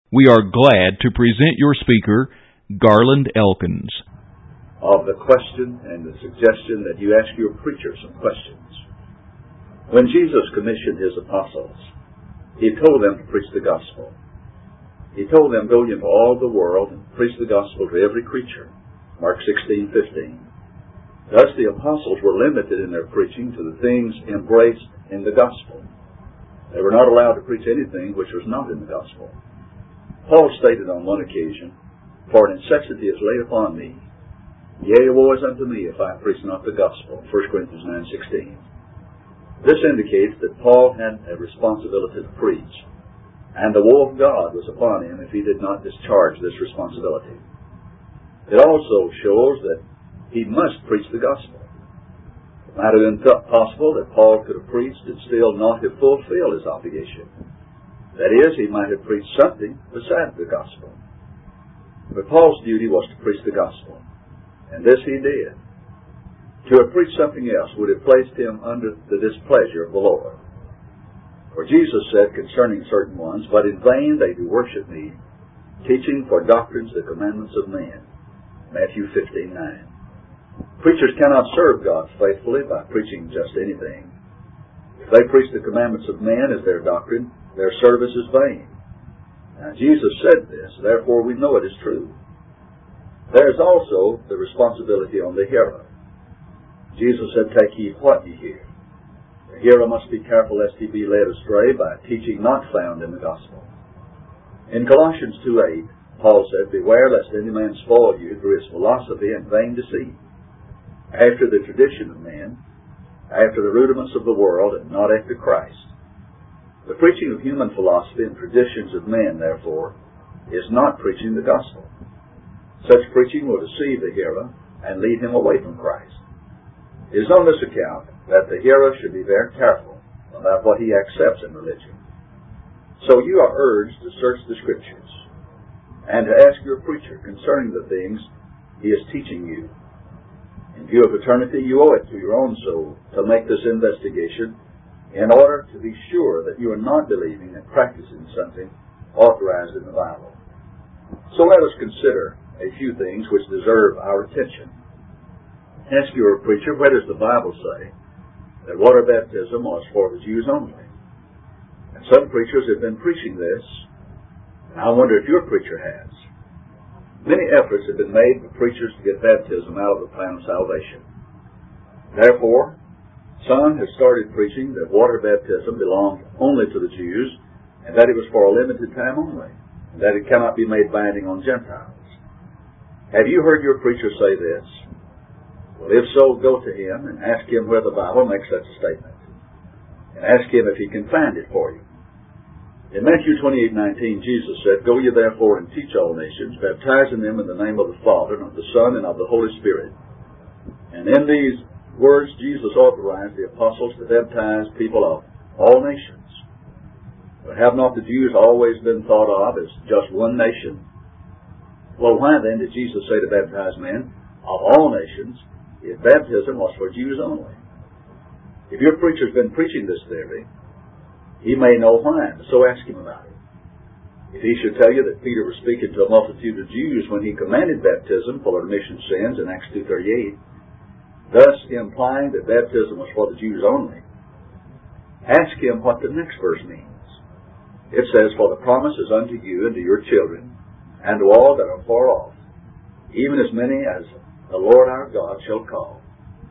We are glad to present your speaker, Garland Elkins. Of the question and the suggestion that you ask your preacher some questions. When Jesus commissioned His apostles, He told them to preach the gospel. He told them, go into all the world and preach the gospel to every creature. Mark 16:15. Thus the apostles were limited in their preaching to the things embraced in the gospel. They were not allowed to preach anything which was not in the gospel. Paul stated on one occasion, "For necessity is laid upon me. Yea, woe is unto me if I preach not the gospel." 1 Corinthians 9:16. This indicates that Paul had a responsibility to preach, and the woe of God was upon him if he did not discharge this responsibility. It also shows that he must preach the gospel. It might have been possible that Paul could have preached and still not have fulfilled his obligation. That is, he might have preached something besides the gospel. But Paul's duty was to preach the gospel, and this he did. To have preached something else would have placed him under the displeasure of the Lord. For Jesus said concerning certain ones, "But in vain they do worship me, teaching for doctrines the commandments of men." Matthew 15:9. Preachers cannot serve God faithfully by preaching just anything. If they preach the commandments of man as their doctrine, their service is vain. Now, Jesus said this, therefore we know it is true. There is also the responsibility on the hearer. Jesus said, "Take heed what ye hear." The hearer must be careful lest he be led astray by teaching not found in the gospel. In Colossians 2:8, Paul said, "Beware lest any man spoil you through his philosophy and vain deceit, after the tradition of men, after the rudiments of the world, and not after Christ." The preaching of human philosophy and traditions of men, therefore, is not preaching the gospel. Such preaching will deceive the hearer and lead him away from Christ. It is on this account that the hearer should be very careful about what he accepts in religion. So you are urged to search the Scriptures and to ask your preacher concerning the things he is teaching you. In view of eternity, you owe it to your own soul to make this investigation in order to be sure that you are not believing and practicing something authorized in the Bible. So let us consider a few things which deserve our attention. Ask your preacher, where does the Bible say that water baptism was for the Jews only? And some preachers have been preaching this, and I wonder if your preacher has. Many efforts have been made for preachers to get baptism out of the plan of salvation. Therefore, some have started preaching that water baptism belonged only to the Jews, and that it was for a limited time only, and that it cannot be made binding on Gentiles. Have you heard your preacher say this? Well, if so, go to him and ask him where the Bible makes such a statement, and ask him if he can find it for you. In Matthew 28:19, Jesus said, "Go ye therefore and teach all nations, baptizing them in the name of the Father, and of the Son, and of the Holy Spirit." And in these words, Jesus authorized the apostles to baptize people of all nations. But have not the Jews always been thought of as just one nation? Well, why then did Jesus say to baptize men of all nations if baptism was for Jews only? If your preacher's been preaching this theory, he may know why, so ask him about it. If he should tell you that Peter was speaking to a multitude of Jews when he commanded baptism for the remission of sins in Acts 2:38, thus implying that baptism was for the Jews only, ask him what the next verse means. It says, "For the promise is unto you and to your children, and to all that are far off, even as many as the Lord our God shall call."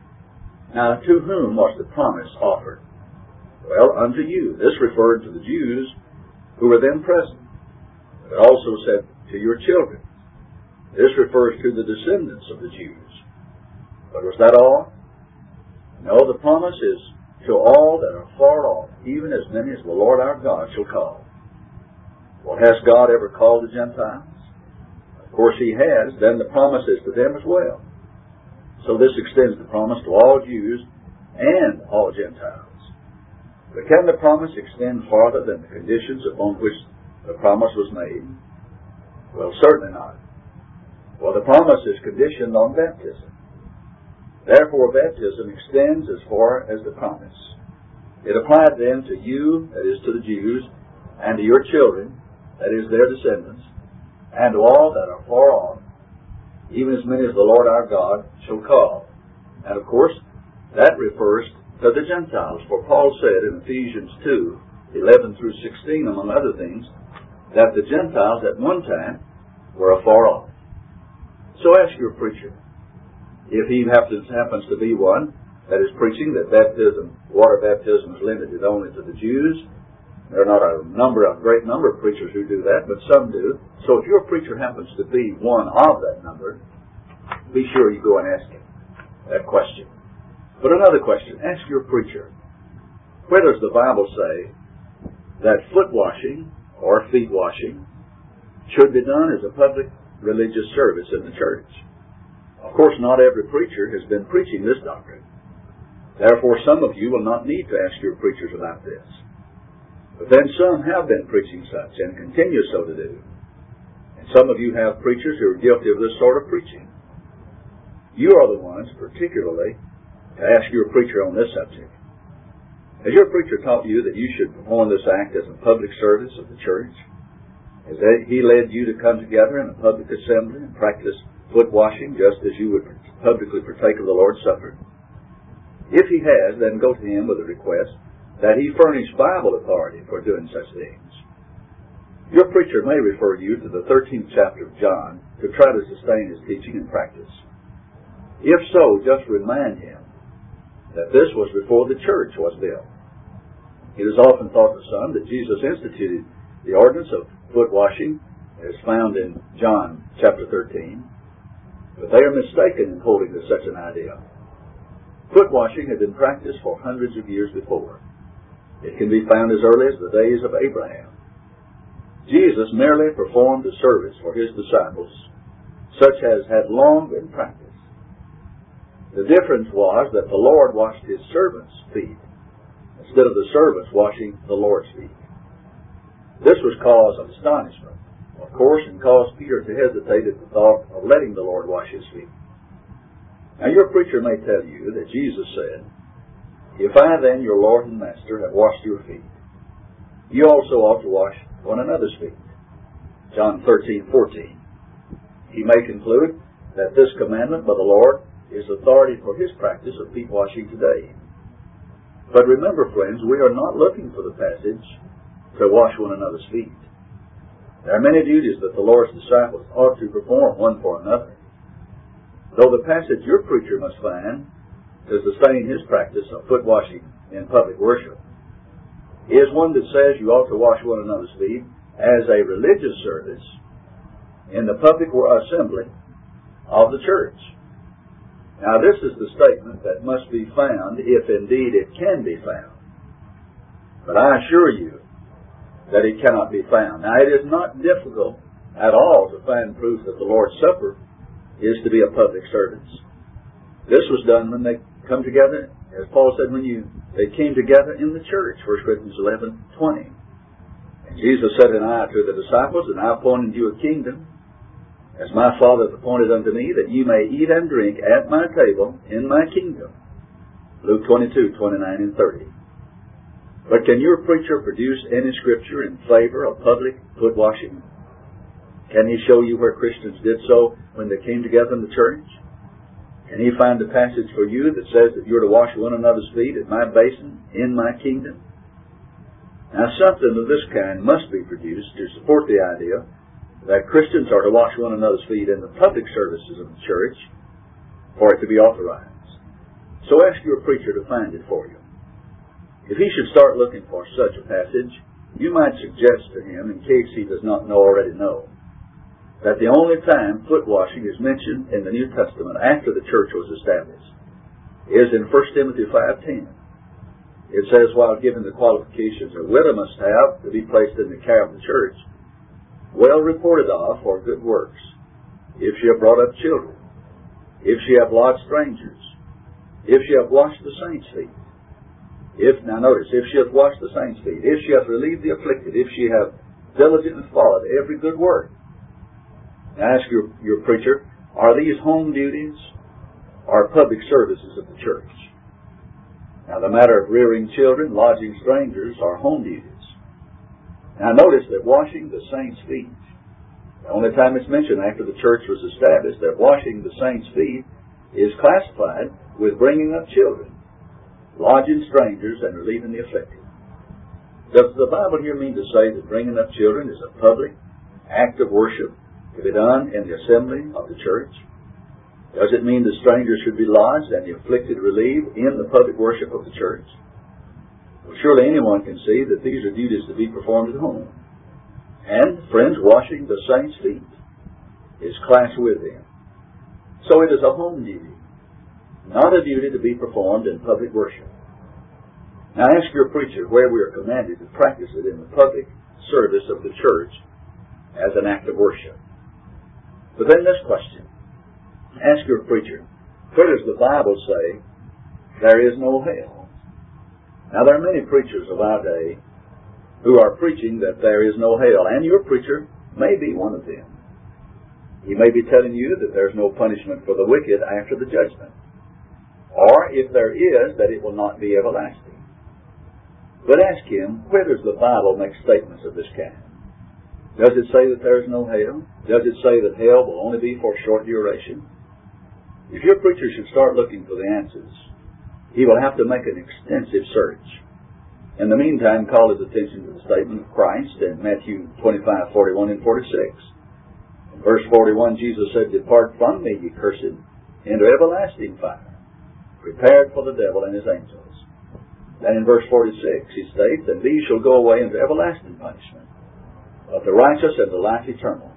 Now, to whom was the promise offered? Well, unto you. This referred to the Jews who were then present. It also said, to your children. This refers to the descendants of the Jews. But was that all? No, the promise is to all that are far off, even as many as the Lord our God shall call. Well, has God ever called the Gentiles? Of course He has. Then the promise is to them as well. So this extends the promise to all Jews and all Gentiles. But can the promise extend farther than the conditions upon which the promise was made? Well, certainly not. Well, the promise is conditioned on baptism. Therefore, baptism extends as far as the promise. It applied then to you, that is to the Jews, and to your children, that is, their descendants, and to all that are far off, even as many as the Lord our God shall call. And of course, that refers to the Gentiles, for Paul said in Ephesians 2:11 through 16, among other things, that the Gentiles at one time were afar off. So ask your preacher, if he happens to be one that is preaching that water baptism is limited only to the Jews. There are not a great number of preachers who do that, but some do. So if your preacher happens to be one of that number, be sure you go and ask him that question. But another question, ask your preacher, where does the Bible say that foot washing or feet washing should be done as a public religious service in the church? Of course, not every preacher has been preaching this doctrine. Therefore, some of you will not need to ask your preachers about this. But then some have been preaching such and continue so to do. And some of you have preachers who are guilty of this sort of preaching. You are the ones, particularly, to ask your preacher on this subject. Has your preacher taught you that you should perform this act as a public service of the church? Has he led you to come together in a public assembly and practice foot washing just as you would publicly partake of the Lord's Supper? If he has, then go to him with a request that he furnish Bible authority for doing such things. Your preacher may refer you to the 13th chapter of John to try to sustain his teaching and practice. If so, just remind him that this was before the church was built. It is often thought of some that Jesus instituted the ordinance of foot washing as found in John chapter 13, but they are mistaken in holding to such an idea. Foot washing had been practiced for hundreds of years before. It can be found as early as the days of Abraham. Jesus merely performed a service for his disciples, such as had long been practiced. The difference was that the Lord washed his servants' feet, instead of the servants washing the Lord's feet. This was cause of astonishment, of course, and caused Peter to hesitate at the thought of letting the Lord wash his feet. Now, your preacher may tell you that Jesus said, "If I then, your Lord and Master, have washed your feet, you also ought to wash one another's feet." John 13:14. He may conclude that this commandment by the Lord is authority for his practice of feet washing today. But remember, friends, we are not looking for the passage to wash one another's feet. There are many duties that the Lord's disciples ought to perform one for another. Though the passage your preacher must find to sustain his practice of foot washing in public worship is one that says you ought to wash one another's feet as a religious service in the public assembly of the church. Now, this is the statement that must be found, if indeed it can be found. But I assure you that it cannot be found. Now, it is not difficult at all to find proof that the Lord's Supper is to be a public service. This was done when they come together, as Paul said, they came together in the church, 1 Corinthians 11:20. And Jesus said, "And I to the disciples, and I appointed you a kingdom, as my Father hath appointed unto me, that ye may eat and drink at my table in my kingdom." Luke 22:29 and 30. But can your preacher produce any scripture in favor of public foot washing? Can he show you where Christians did so when they came together in the church? Can he find a passage for you that says that you're to wash one another's feet at my basin in my kingdom? Now, something of this kind must be produced to support the idea that Christians are to wash one another's feet in the public services of the church for it to be authorized. So ask your preacher to find it for you. If he should start looking for such a passage, you might suggest to him, in case he does not already know, that the only time foot washing is mentioned in the New Testament after the church was established is in 1 Timothy 5:10. It says, while giving the qualifications a widow must have to be placed in the care of the church, well reported of for good works, if she have brought up children, if she have lodged strangers, if she have washed the saints' feet, if she hath washed the saints' feet, if she hath relieved the afflicted, if she have diligently followed every good work. Now ask your preacher, are these home duties or public services of the church? Now the matter of rearing children, lodging strangers are home duties. Now notice that washing the saints' feet, the only time it's mentioned after the church was established, that washing the saints' feet is classified with bringing up children, lodging strangers, and relieving the afflicted. Does the Bible here mean to say that bringing up children is a public act of worship to be done in the assembly of the church? Does it mean that strangers should be lodged and the afflicted relieved in the public worship of the church? Well, surely anyone can see that these are duties to be performed at home. And, friends, washing the saints' feet is classed with them. So it is a home duty, not a duty to be performed in public worship. Now ask your preacher where we are commanded to practice it in the public service of the church as an act of worship. But then this question, ask your preacher, where does the Bible say there is no hell? Now there are many preachers of our day who are preaching that there is no hell, and your preacher may be one of them. He may be telling you that there's no punishment for the wicked after the judgment, or if there is, that it will not be everlasting. But ask him, where does the Bible make statements of this kind? Does it say that there is no hell? Does it say that hell will only be for short duration? If your preacher should start looking for the answers, he will have to make an extensive search. In the meantime, call his attention to the statement of Christ in Matthew 25:41 and 46. In verse 41, Jesus said, "Depart from me, ye cursed, into everlasting fire, prepared for the devil and his angels." Then in verse 46, he states, "And these shall go away into everlasting punishment, but the righteous into life eternal."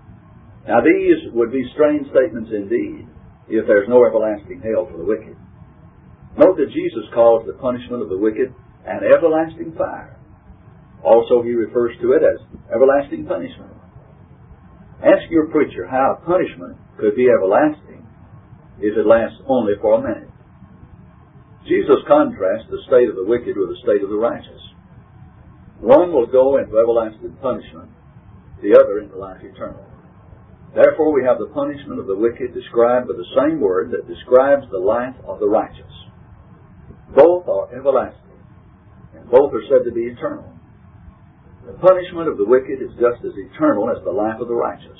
Now these would be strange statements indeed, if there is no everlasting hell for the wicked. Note that Jesus calls the punishment of the wicked an everlasting fire. Also, he refers to it as everlasting punishment. Ask your preacher how a punishment could be everlasting if it lasts only for a minute. Jesus contrasts the state of the wicked with the state of the righteous. One will go into everlasting punishment, the other into life eternal. Therefore, we have the punishment of the wicked described by the same word that describes the life of the righteous. Both are everlasting, and both are said to be eternal. The punishment of the wicked is just as eternal as the life of the righteous.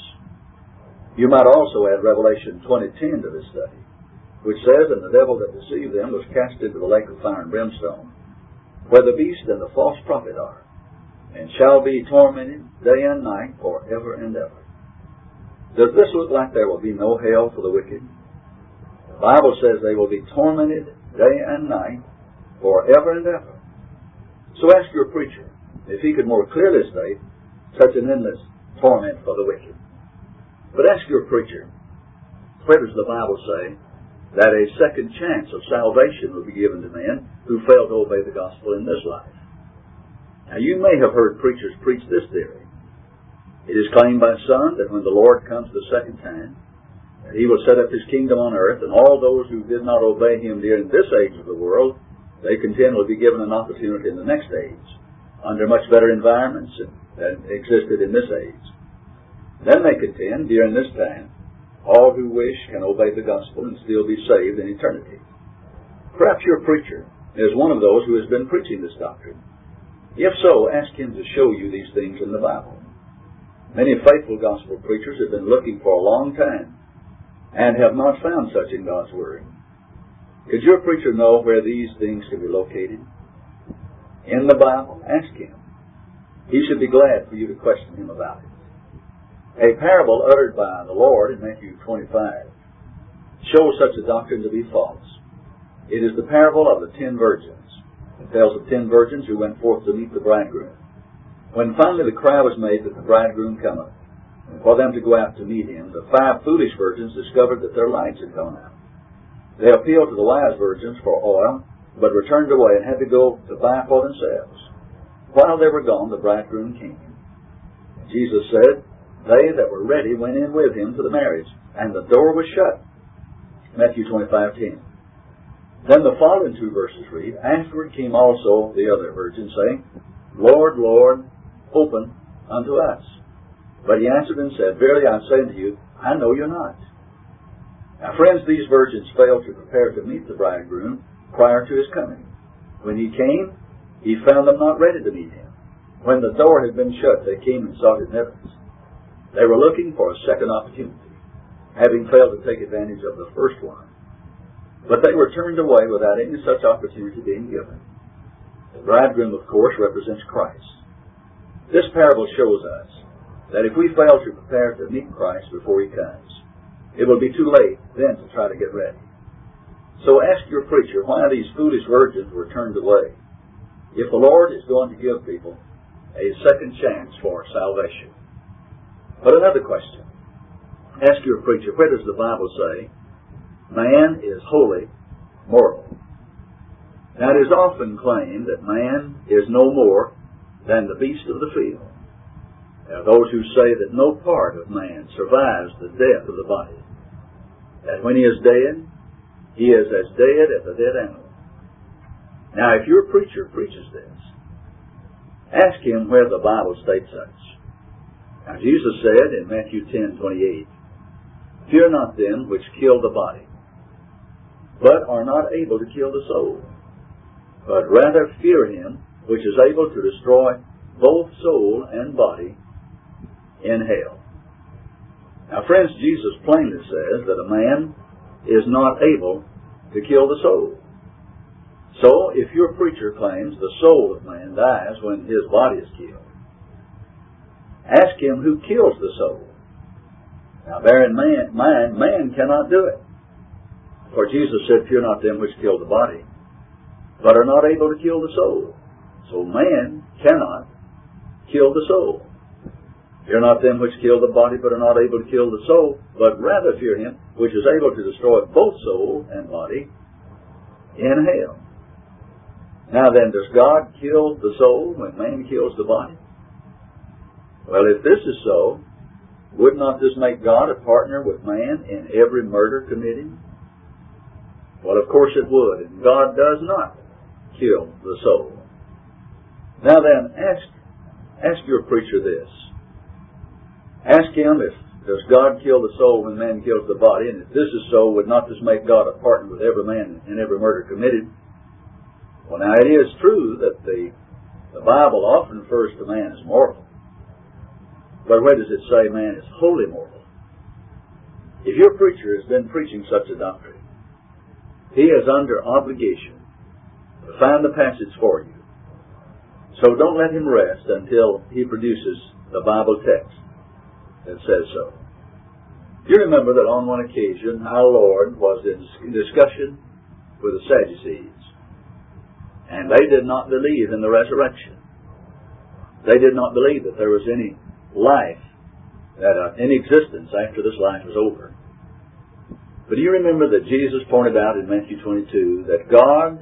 You might also add Revelation 20:10 to this study, which says, "And the devil that deceived them was cast into the lake of fire and brimstone, where the beast and the false prophet are, and shall be tormented day and night forever and ever." Does this look like there will be no hell for the wicked? The Bible says they will be tormented day and night forever and ever. So ask your preacher if he could more clearly state such an endless torment for the wicked. But ask your preacher, where does the Bible say that a second chance of salvation will be given to men who fail to obey the gospel in this life? Now you may have heard preachers preach this theory. It is claimed by some that when the Lord comes the second time, that he will set up his kingdom on earth, and all those who did not obey him during this age of the world, they contend will be given an opportunity in the next age, under much better environments than existed in this age. Then they contend, during this time, all who wish can obey the gospel and still be saved in eternity. Perhaps your preacher is one of those who has been preaching this doctrine. If so, ask him to show you these things in the Bible. Many faithful gospel preachers have been looking for a long time and have not found such in God's Word. Could your preacher know where these things can be located? In the Bible? Ask him. He should be glad for you to question him about it. A parable uttered by the Lord in Matthew 25 shows such a doctrine to be false. It is the parable of the 10 virgins. It tells of 10 virgins who went forth to meet the bridegroom. When finally the cry was made that the bridegroom cometh, and for them to go out to meet him, the 5 foolish virgins discovered that their lights had gone out. They appealed to the wise virgins for oil, but returned away and had to go to buy for themselves. While they were gone, the bridegroom came. Jesus said, "They that were ready went in with him to the marriage, and the door was shut." Matthew 25:10. Then the following 2 verses read, "Afterward came also the other virgins, saying, Lord, Lord, open unto us. But he answered and said, Verily I say unto you, I know you not." Now, friends, these virgins failed to prepare to meet the bridegroom prior to his coming. When he came, he found them not ready to meet him. When the door had been shut, they came and sought admittance. They were looking for a second opportunity, having failed to take advantage of the first one. But they were turned away without any such opportunity being given. The bridegroom, of course, represents Christ. This parable shows us that if we fail to prepare to meet Christ before He comes, it will be too late then to try to get ready. So ask your preacher why these foolish virgins were turned away, if the Lord is going to give people a second chance for salvation. But another question. Ask your preacher, where does the Bible say man is wholly mortal? Now it is often claimed that man is no more than the beast of the field. There are those who say that no part of man survives the death of the body. That when he is dead, he is as dead as a dead animal. Now if your preacher preaches this, ask him where the Bible states such. Now Jesus said in Matthew 10:28, "Fear not them which kill the body, but are not able to kill the soul, but rather fear Him which is able to destroy both soul and body in hell." Now friends, Jesus plainly says that a man is not able to kill the soul. So if your preacher claims the soul of man dies when his body is killed, ask him who kills the soul. Now bear in mind, man cannot do it. For Jesus said, "Fear not them which kill the body, but are not able to kill the soul." So man cannot kill the soul. Fear not them which kill the body, but are not able to kill the soul, but rather fear Him which is able to destroy both soul and body in hell. Now then, does God kill the soul when man kills the body? Well, if this is so, would not this make God a partner with man in every murder committed? Well, of course it would, and God does not kill the soul. Now then, ask your preacher this. Ask him, does God kill the soul when man kills the body? And if this is so, would not this make God a partner with every man in every murder committed? Well, now it is true that the Bible often refers to man as mortal. But where does it say man is wholly mortal? If your preacher has been preaching such a doctrine, he is under obligation to find the passage for you. So don't let him rest until he produces the Bible text that says so. You remember that on one occasion our Lord was in discussion with the Sadducees, and they did not believe in the resurrection. They did not believe that there was any life, in existence after this life was over. But do you remember that Jesus pointed out in Matthew 22 that God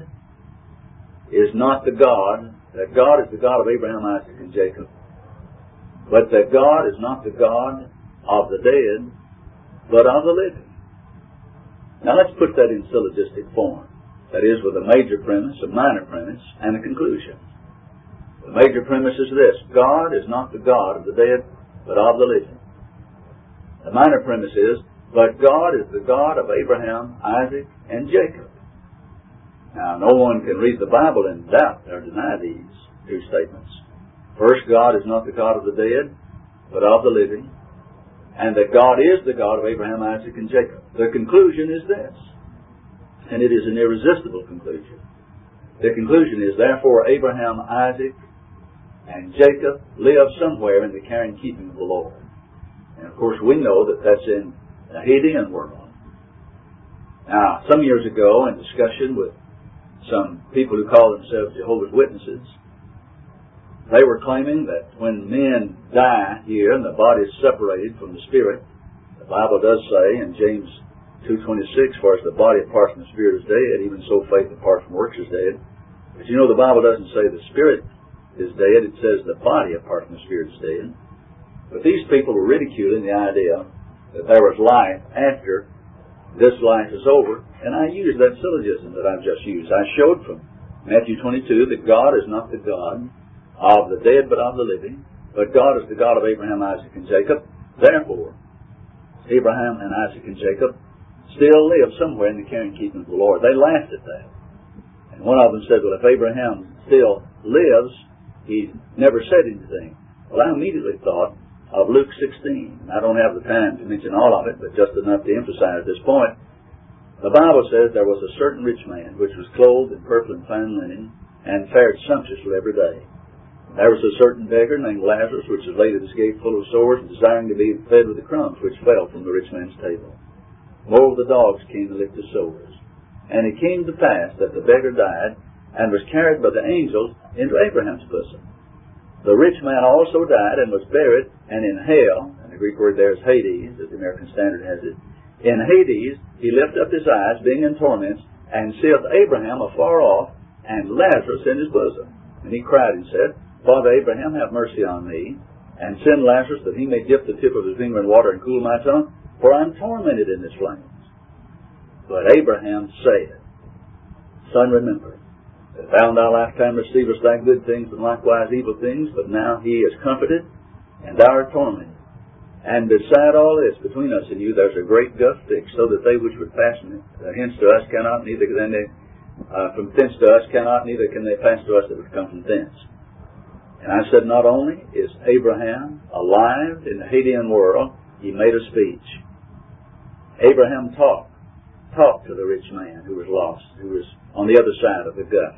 is not the God, that God is the God of Abraham, Isaac, and Jacob, but that God is not the God of the dead, but of the living. Now let's put that in syllogistic form. That is, with a major premise, a minor premise, and a conclusion. The major premise is this: God is not the God of the dead, but of the living. The minor premise is, but God is the God of Abraham, Isaac, and Jacob. Now, no one can read the Bible and doubt or deny these two statements. First, God is not the God of the dead, but of the living, and that God is the God of Abraham, Isaac, and Jacob. The conclusion is this, and it is an irresistible conclusion. The conclusion is, therefore, Abraham, Isaac, and Jacob live somewhere in the care and keeping of the Lord. And of course, we know that that's in the Hadean world. Now, some years ago, in discussion with some people who call themselves Jehovah's Witnesses, they were claiming that when men die here and the body is separated from the spirit, the Bible does say in James 2:26, "For as the body apart from the spirit is dead, even so faith apart from works is dead." But you know, the Bible doesn't say the spirit is dead, it says the body apart from the spirit is dead. But these people were ridiculing the idea that there was life after this life is over, and I used that syllogism that I've just used. I showed from Matthew 22 that God is not the God of the dead but of the living, but God is the God of Abraham, Isaac, and Jacob. Therefore, Abraham and Isaac and Jacob still live somewhere in the care and keeping of the Lord. They laughed at that. And one of them said, well, if Abraham still lives, He never said anything. Well, I immediately thought of Luke 16. I don't have the time to mention all of it, but just enough to emphasize this point. The Bible says there was a certain rich man which was clothed in purple and fine linen and fared sumptuously every day. There was a certain beggar named Lazarus which was laid at his gate full of sores, desiring to be fed with the crumbs which fell from the rich man's table. Moreover, the dogs came to lick the sores. And it came to pass that the beggar died and was carried by the angels into Abraham's bosom. The rich man also died and was buried, and in hell, and the Greek word there is Hades, as the American Standard has it, in Hades he lifted up his eyes, being in torments, and seeth Abraham afar off, and Lazarus in his bosom. And he cried and said, Father Abraham, have mercy on me, and send Lazarus that he may dip the tip of his finger in water and cool my tongue, for I am tormented in this flames. But Abraham said, Son, remember, that thou in thy lifetime receivest thy good things and likewise evil things, but now he is comforted, and thou art tormented. And beside all this, between us and you, there's a great gulf fixed, so that they which would pass hence to us cannot, neither can they from thence to us cannot, neither can they pass to us that would come from thence. And I said, not only is Abraham alive in the Hadean world, he made a speech. Abraham talked to the rich man who was lost, who was on the other side of the gulf.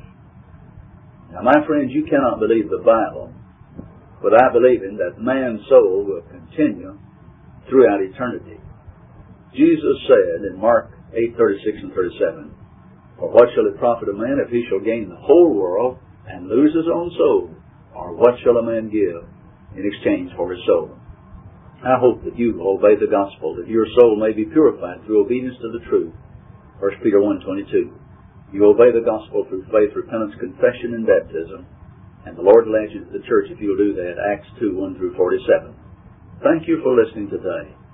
Now, my friends, you cannot believe the Bible, but I believe in that man's soul will continue throughout eternity. Jesus said in Mark 8:36 and 37, For what shall it profit a man if he shall gain the whole world and lose his own soul? Or what shall a man give in exchange for his soul? I hope that you will obey the gospel, that your soul may be purified through obedience to the truth. 1 Peter 1:22. You obey the gospel through faith, repentance, confession, and baptism. And the Lord will add you to the church if you'll do that. Acts 2:1 through 47. Thank you for listening today.